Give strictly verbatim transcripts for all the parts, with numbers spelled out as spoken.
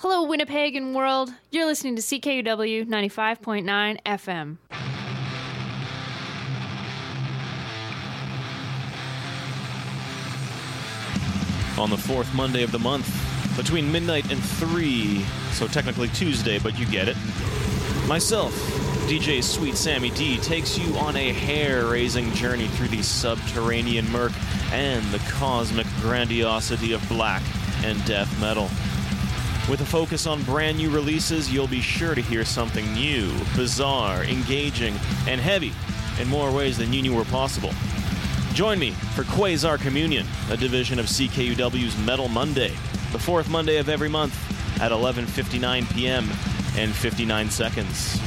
Hello, Winnipeg and world. You're listening to C K U W ninety-five point nine F M. On the fourth Monday of the month, between midnight and three, so technically Tuesday, but you get it. Myself, D J Sweet Sammy D, takes you on a hair-raising journey through the subterranean murk and the cosmic grandiosity of black and death metal. With a focus on brand new releases, you'll be sure to hear something new, bizarre, engaging, and heavy in more ways than you knew were possible. Join me for Quasar Communion, a division of C K U W's Metal Monday, the fourth Monday of every month at eleven fifty-nine p.m. and fifty-nine seconds.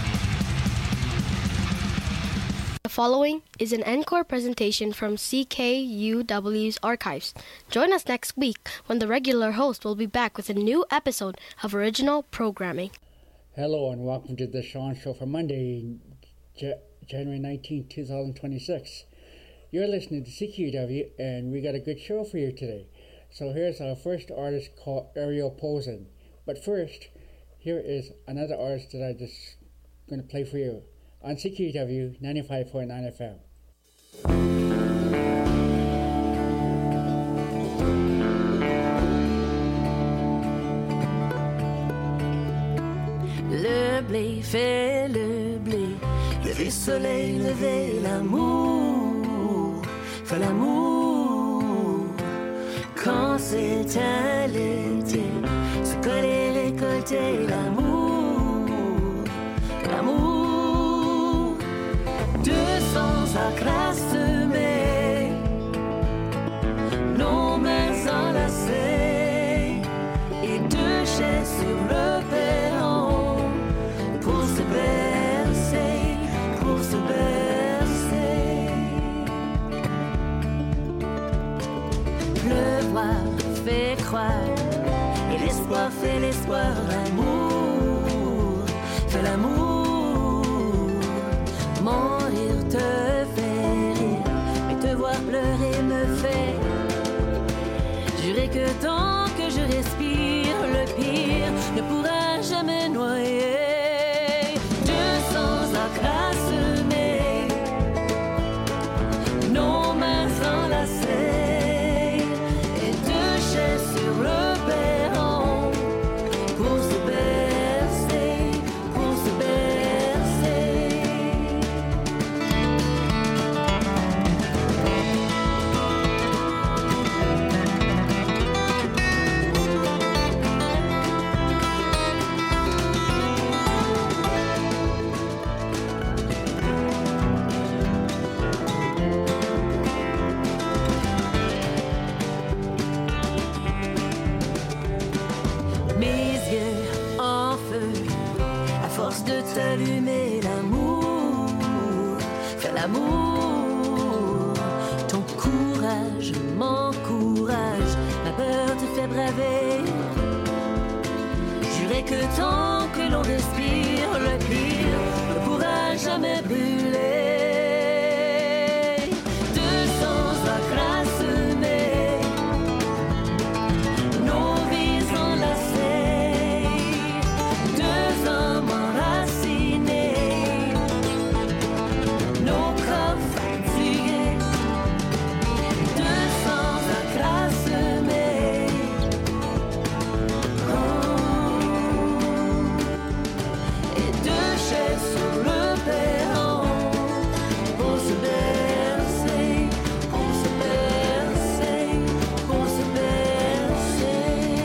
The following is an encore presentation from C K U W's archives. Join us next week when the regular host will be back with a new episode of original programming. Hello and welcome to the Sean Show for Monday, J- January nineteenth, twenty twenty-six. You're listening to C K U W and we got a good show for you today. So here's our first artist called Ariel Posen. But first, here is another artist that I just going to play for you on C K U W ninety-five point nine F M. Le blé fait le blé, lever soleil, lever l'amour, fait l'amour. Quand c'est à l'été, se coller, récolter l'amour, l'amour. Deux cents acres à semer, nos mains enlacées, et deux chaises sur le perron, pour se bercer, pour se bercer. Pleuvoir fait croire, et l'espoir fait l'espoir, l'amour fait l'amour. Mon rire te fait rire, mais te voir pleurer me fait jurer que tant que je respire, le pire ne pourra jamais noyer. Deux cents acres à semer, nos mains enlacées, et deux chaises sur le perron, pour se bercer, pour se bercer. Mes yeux en feu, à force de t'allumer, l'amour fait l'amour. Ton courage m'encourage, ma peur te fait braver. Jurer que tant que l'on respire, le pire ne pourra jamais brûler. Deux cents acres à semer, nos vies enlacées, deux hommes enracinés, nos corps fatigués. Deux cents acres à semer, oh, et deux chaises sur le perron, pour se bercer, pour se bercer, pour se bercer.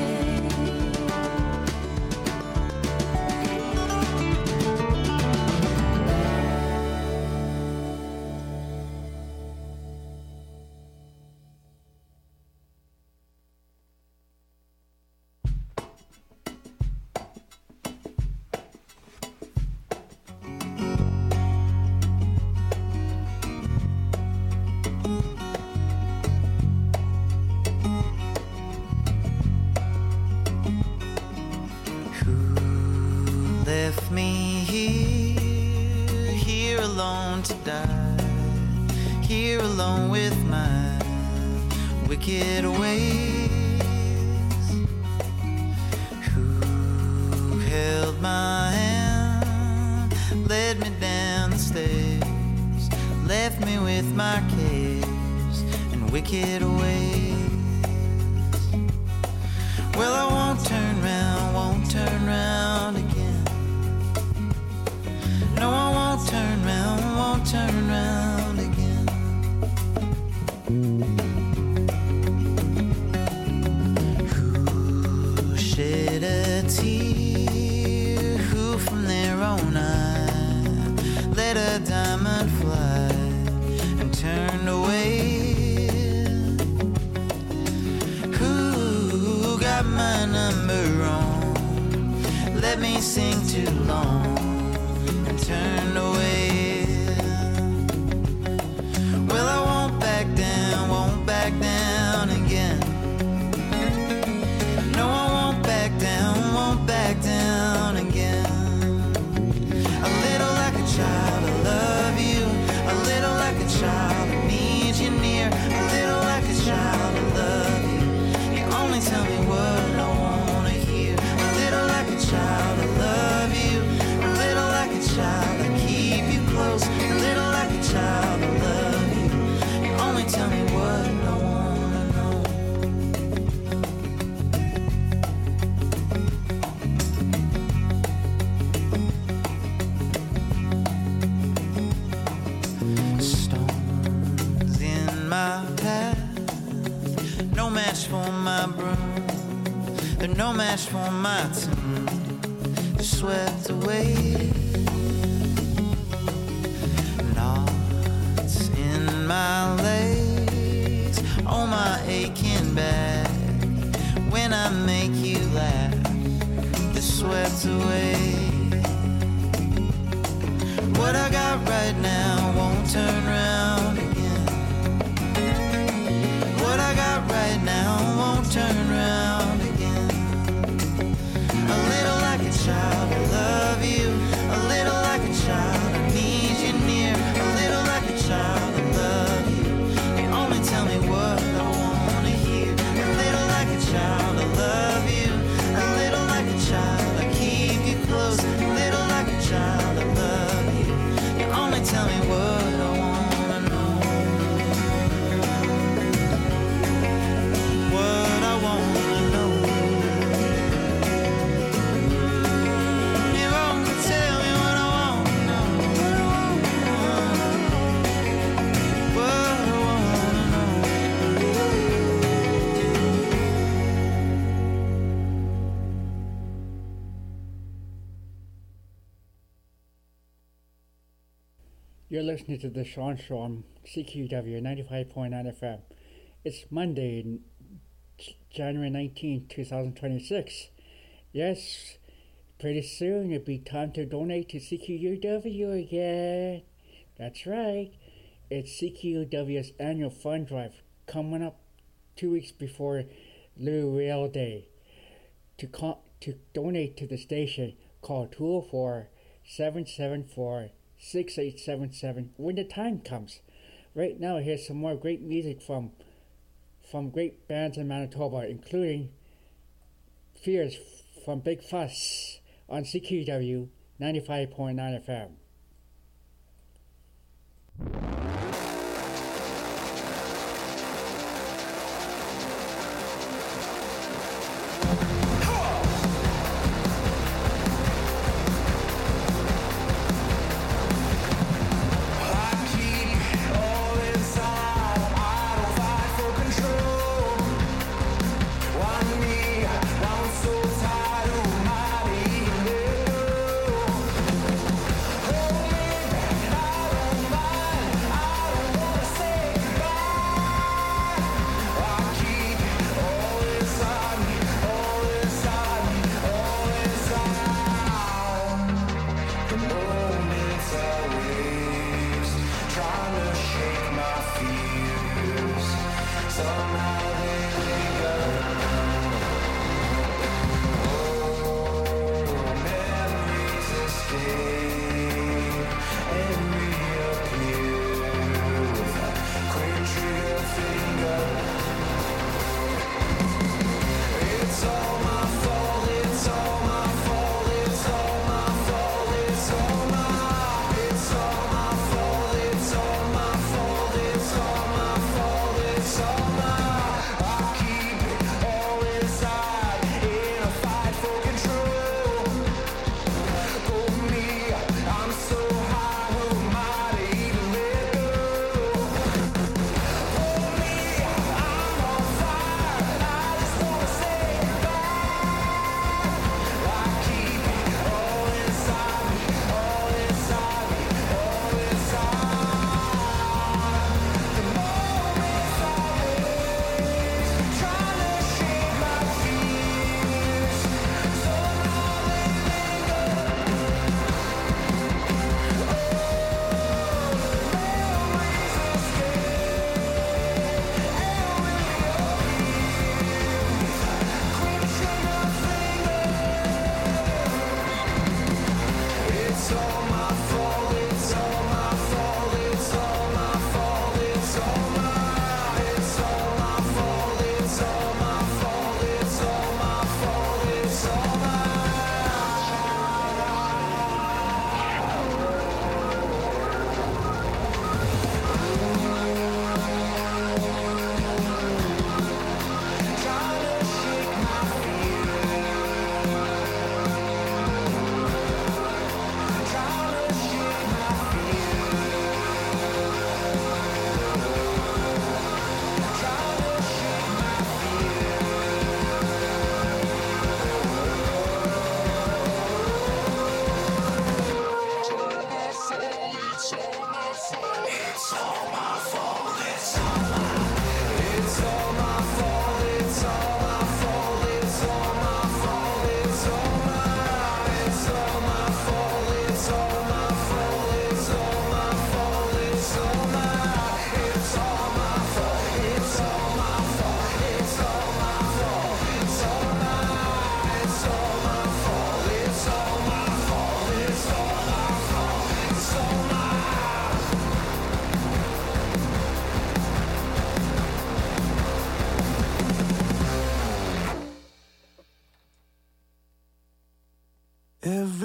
Who left me here, here alone to die, here alone with my wicked ways? Who my cares and wicked ways. Well, I won't turn round, won't turn round again. No, I won't turn round, won't turn round again. Who shed a tear? Who from their own eye let a diamond fly and turned away? Who got my number wrong? Let me sing too long and turned away. Well, I won't back down, won't back down again. No, I won't back down, won't back down again. A little like a child, I love you. A little like a child, I need you near. A little like a child, I love you. You only tell me what I wanna hear. A little like a child, I love you. A little like a child, I keep you close. A little like a child, I love you. You only tell me what I wanna know. Stones in my path, no match for my broom. They're no match for my tune. They're swept away. Knots in my legs, oh my aching back. When I make you laugh, they're swept away. What I got right now won't turn round again. What I got right now won't turn round again. A little like a child, I love you. A little like a child, I need you near. A little like a child, I love you. You only tell me what I wanna hear. A little like a child, I love you. A little like a child, I keep you close. A little like a child, I love you. You only tell me what I wanna know. What I wanna know. You only tell me what I wanna know. What I wanna know. You're listening to The Sean Show on C Q W ninety-five point nine F M. It's Monday, n- January nineteenth, twenty twenty-six. Yes, pretty soon it'll be time to donate to C Q W again. That's right. It's C Q W's annual fund drive coming up two weeks before Lou Rail Day. To co- to donate to the station, call two oh four, seven seven four, six eight seven seven when the time comes. Right now, here's some more great music from from great bands in Manitoba, including Fears from Big Fuss on C Q W ninety-five point nine F M. All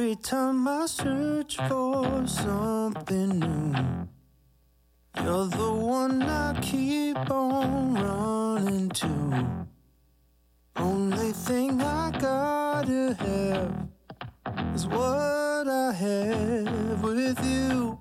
every time I search for something new, you're the one I keep on running to. Only thing I gotta have is what I have with you.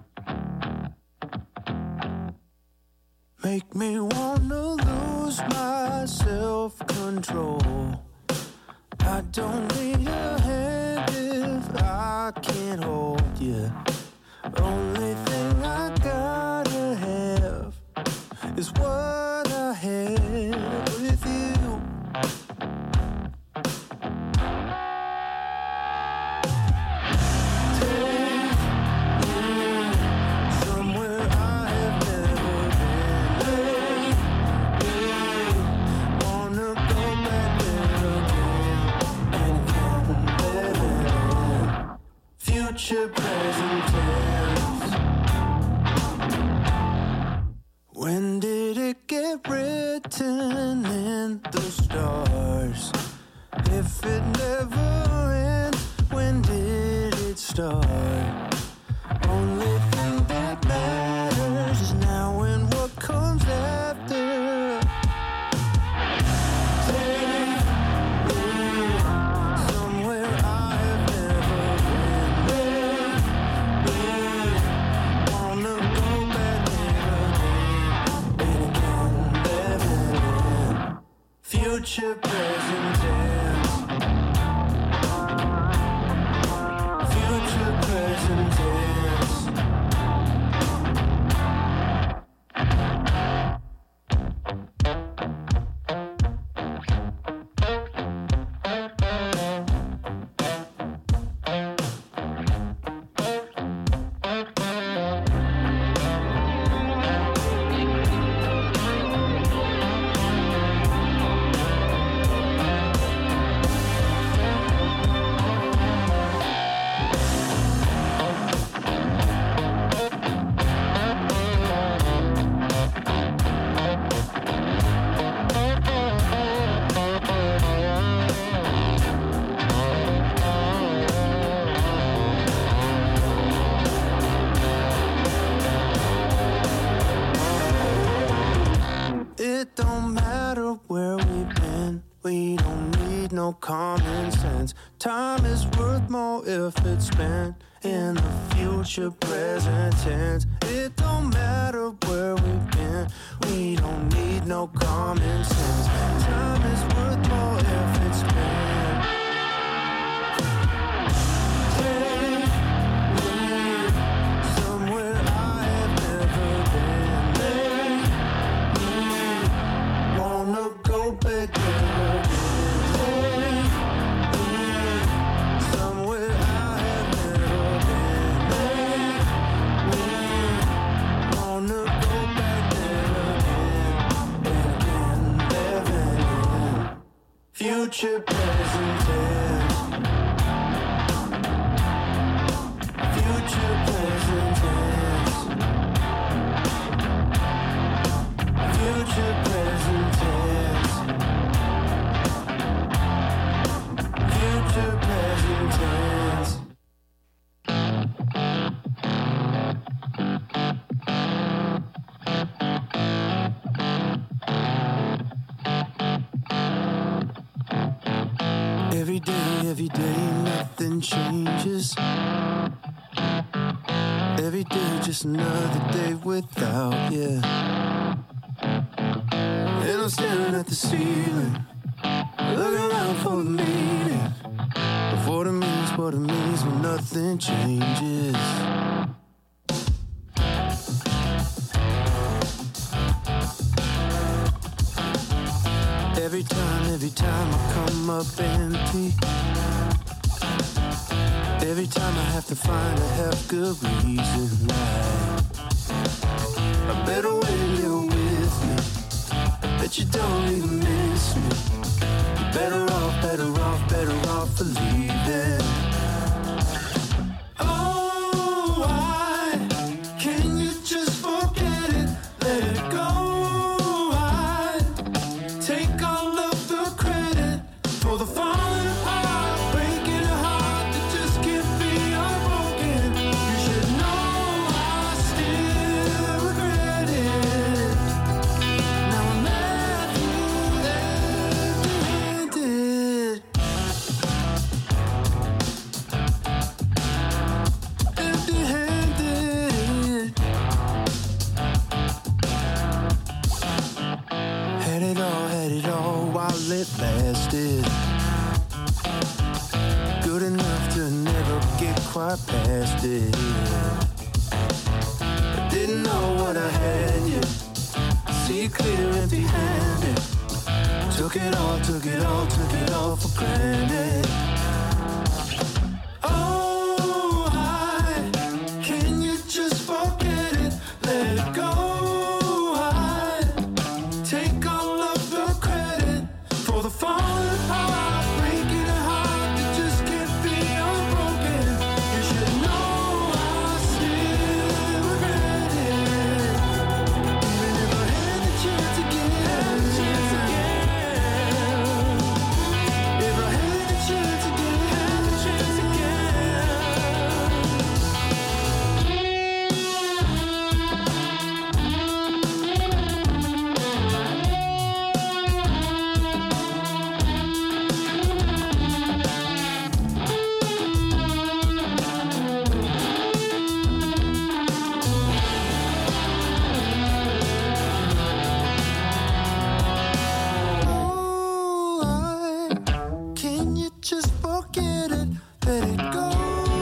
Make me wanna lose my self-control. I don't need a hand if I can't hold you. Only thing I gotta have is what I have with you. Future, present tense. When did it get written in the stars? If it never ends, when did it start? Only thing that matters is now and what comes after. Take me somewhere I have never been. Make me wanna go back there again, and again, again. Future, present tense. Future, present tense. It don't matter where we've been, we don't need no common sense. Time is worth more if it's spent in the future, present tense. It don't matter where we've been, we don't need no common sense. Time is worth more if it's spent. Take me somewhere I have never been. Make me wanna go back there again. Take me somewhere I have never been. Make me wanna go back there again, again, again. Future, present tense. Future, present tense. Future, present tense. Future, present tense. Every day, every day, nothing changes. Every day, just another day without you. And I'm staring at the ceiling, looking around for the meaning, for the means, what it means when nothing changes. Every time, every time I come up empty. Every time I have to find a half good reason why. I better when you're with me. I bet you don't even miss me. You're better off, better off, better off for leaving. Oh, why can you just forget it? Let it go. I take all of the credit for the falling apart, breaking a heart that just can't. Good enough to never get quite past it. I didn't know what I had yet. See you clear empty-handed. Took it all, took it all, took it all for granted. Oh, I, can you just forget it? Let it go. I take all of the credit for the falling apart, breaking a heart that just can't be unbroken. You should know I still regret it. Even if I had the chance again, had the chance again. If I had the chance again, had the chance again. Oh, I, can you just forget it? Let it go.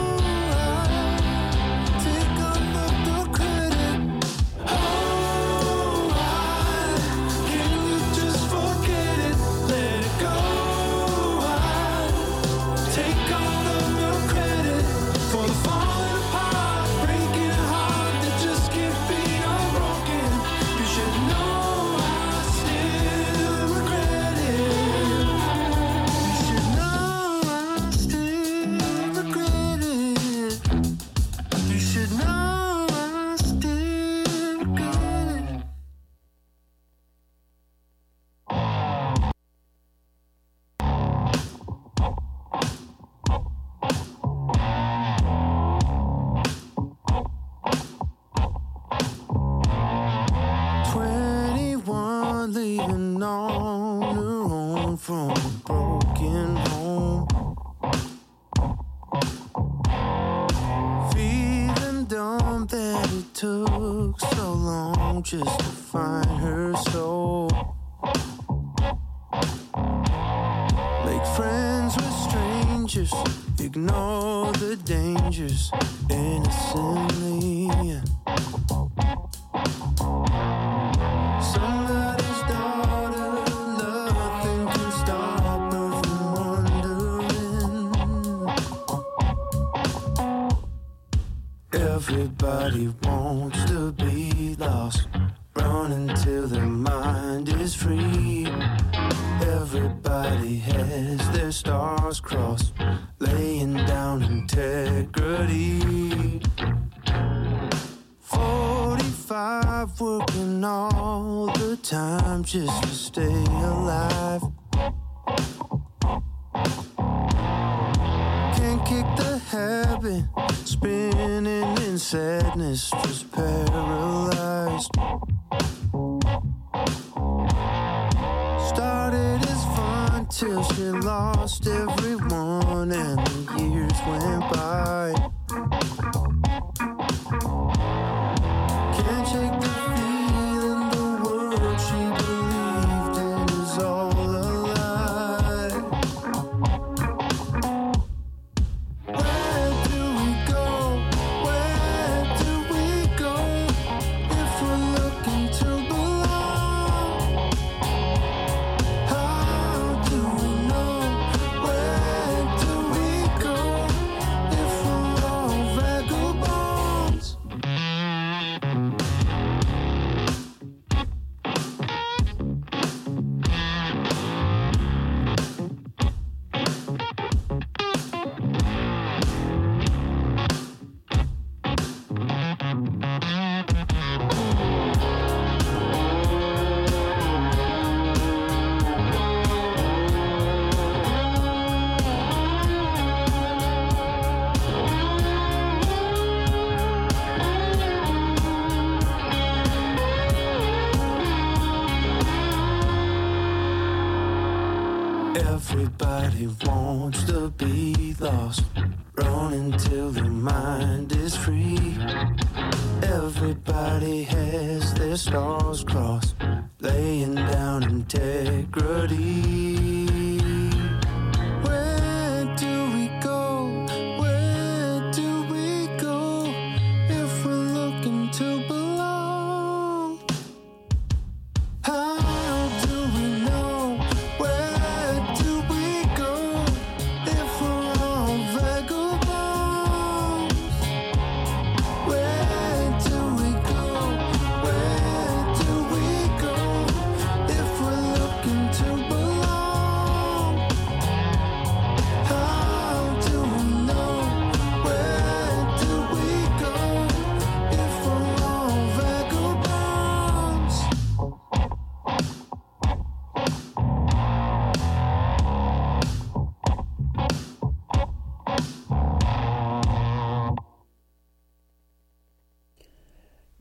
I take all of the credit. Oh, I, can you just forget it? Let it go. I take all of the credit for the falling apart, breaking a heart that just can't be unbroken. You should know I still regret it. You should know I still regret it. You should know I still regret it. Twenty-one, leaving on her own from a broken home. Feeling dumb that it took so long just to find her soul. Make friends with strangers, ignore the dangers innocently. Somebody's daughter, nothing can stop her from wondering. Everybody wants to be lost, running till their mind is free. Everybody has their stars crossed, laying down integrity. Forty-five, working all the time just to stay alive. Can't kick the habit, spinning in sadness, just paralyzed. Started as fun till she lost everyone and the years went by. Can't shake the feeling the world she believed in is all a lie. Where do we go? Where do we go if we're looking to belong? How do we know? Where do we go if we're all vagabonds? Everybody wants to be lost, running till their mind is free. Everybody has their stars crossed, laying down integrity.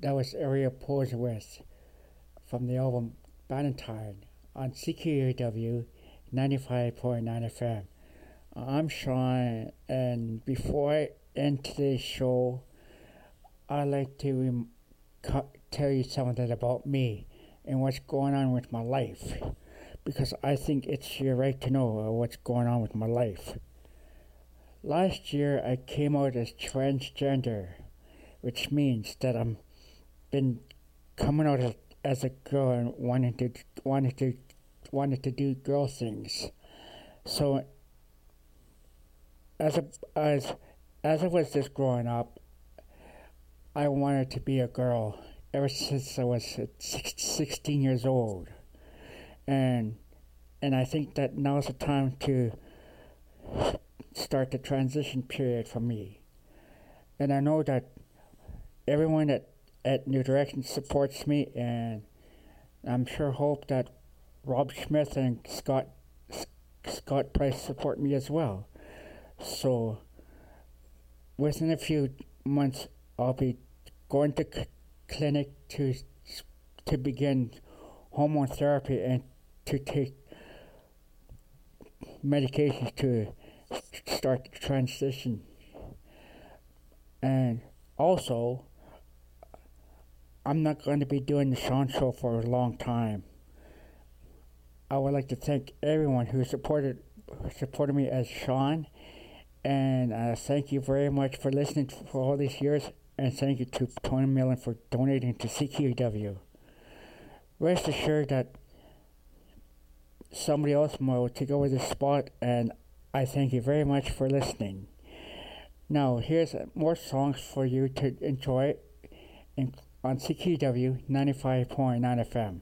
that was Area Pose with from the album Valentine on C K U W ninety-five point nine F M. I'm Sean, and before I end today's show, I'd like to rem- co- tell you something about me and what's going on with my life, because I think it's your right to know uh, what's going on with my life. Last year, I came out as transgender, which means that I'm been coming out as, as a girl and wanting to wanted to wanted to do girl things. So as a, as as I was just growing up, I wanted to be a girl ever since I was sixteen years old, and and I think that now's the time to start the transition period for me. And I know that everyone at, at New Direction supports me, and I'm sure hope that Rob Smith and Scott Scott Price support me as well. So within a few months, I'll be going to c- clinic to to begin hormone therapy and to take medications to start the transition. And also, I'm not going to be doing the Sean Show for a long time. I would like to thank everyone who supported supported me as Sean, and uh, thank you very much for listening for all these years, and thank you to Tony Millen for donating to C Q W. Rest assured that somebody else will take over this spot, and I thank you very much for listening. Now, here's more songs for you to enjoy in, on C Q W ninety-five point nine F M.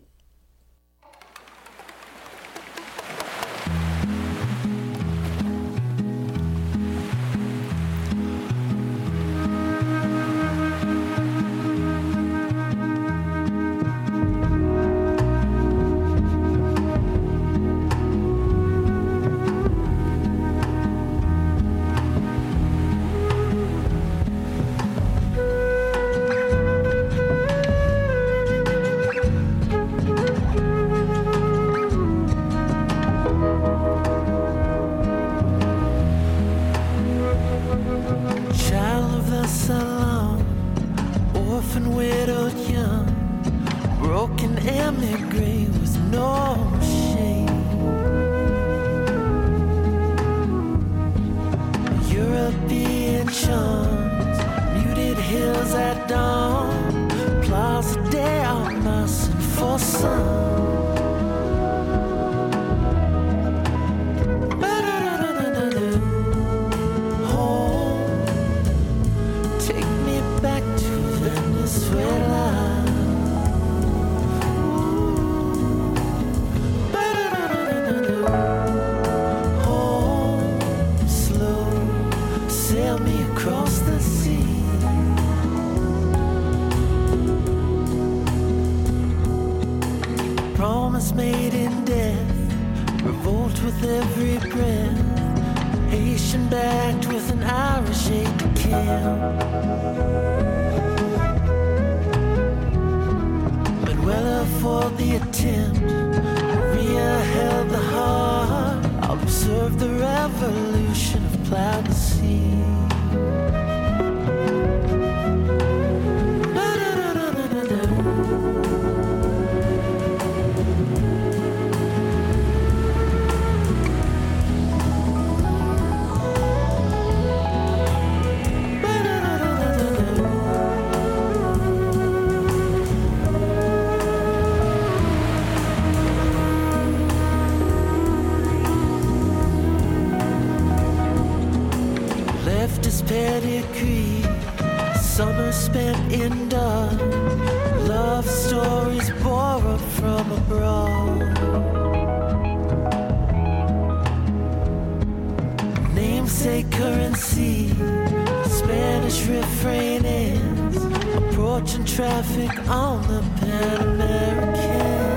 Traffic on the Pan American.